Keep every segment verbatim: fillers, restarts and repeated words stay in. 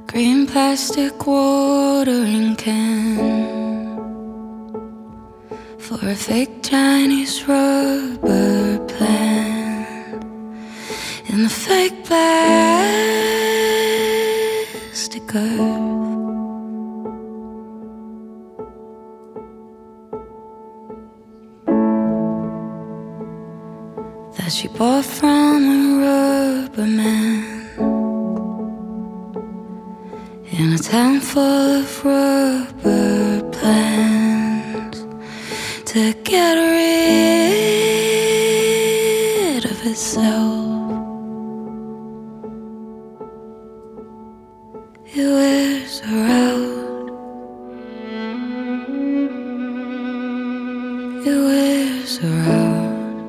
Green plastic watering can for a fake Chinese rubber plant in the fake plastic earth. That she bought from a rubber man in a town full of rubber plants to get rid of itself. It wears her out. It wears her out.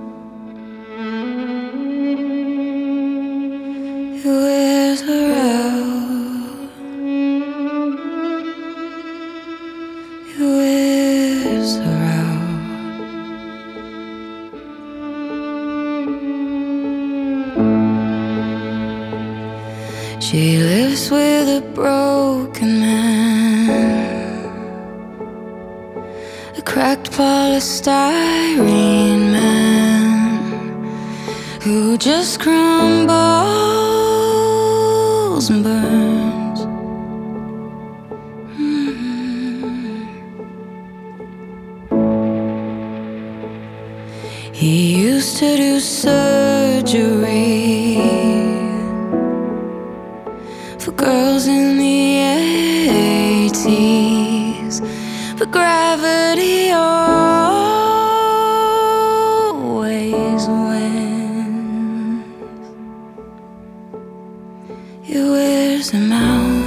It wears her out. It wears her out. She lives with a broken man, a cracked polystyrene man who just crumbles and burns. Mm-hmm. He used to do surgery for girls in the eighties, but gravity always wins. It wears him out.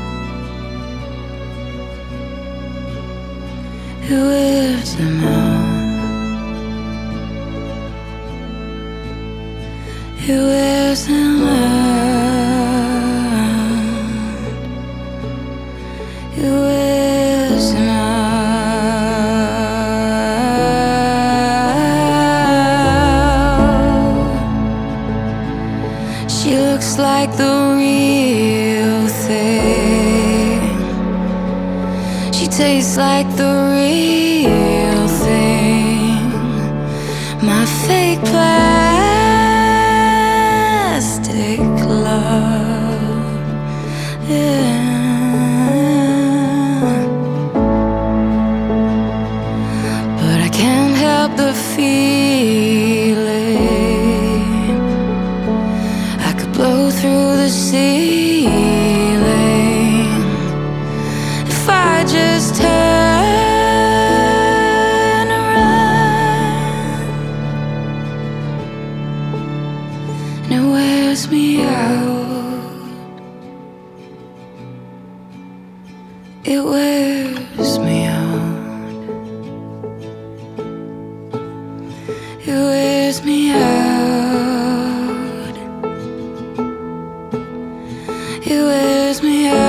It wears him out. It wears him out. It wears him out. She looks like the real thing. She tastes like the real thing. My fake plastic love, yeah. But I can't help the feeling I could blow through the ceiling if I just turn around. And it wears me out. It wears me out. It wears me out. It wears me out.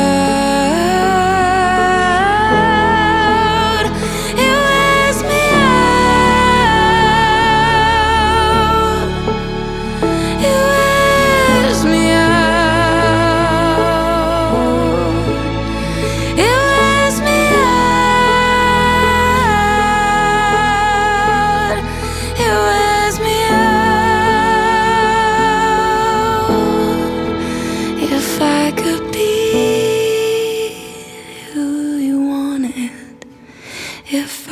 It wears me out. It wears me out. It wears me out. It wears me out. If I could be who you wanted, if